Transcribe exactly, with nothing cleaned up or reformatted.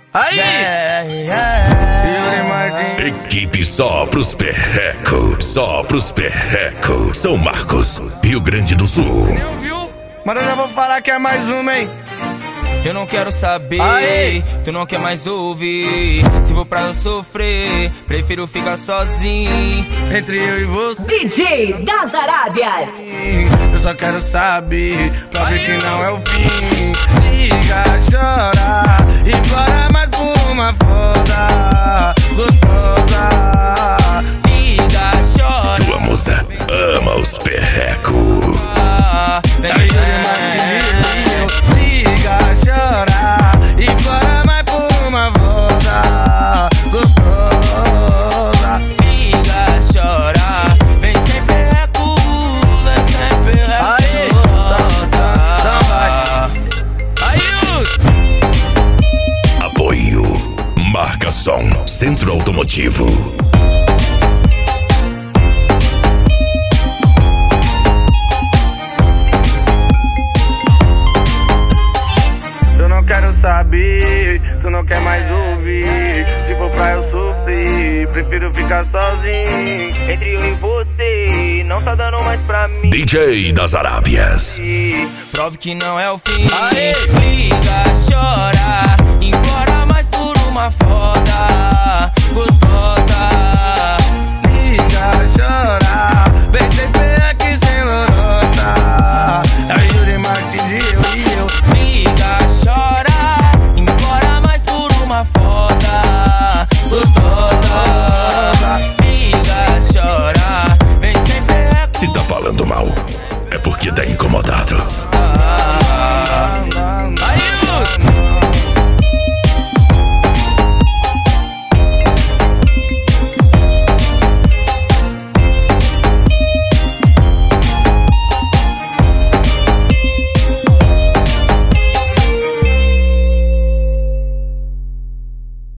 Aí! Yeah, yeah. Equipe só pros perrecos, só pros perrecos. São Marcos, Rio Grande do Sul. Mas eu já vou falar que é mais uma, hein? Eu não quero saber, Aê! Tu não quer mais ouvir. Se for pra eu sofrer, prefiro ficar sozinho. Entre eu e você, D J das Arábias. eu só quero saber, pra ver que não é o fim. Liga, chora e bora mais por uma foda gostosa. Liga, chora. Tua musa ama os perrecos. Vem, vem, Liga, chora e bora mais por uma foda gostosa. liga, chora. Vem sem perreco, vem sem perreco. Aí, então vai. Aí, Apoio Marcação Centro Automotivo. eu não quero saber, tu não quer mais ouvir. Se for pra eu sofrer, prefiro ficar sozinho. Entre eu e você, não tá dando mais pra mim. D J das Arábias. Prove que não é o fim. Aê!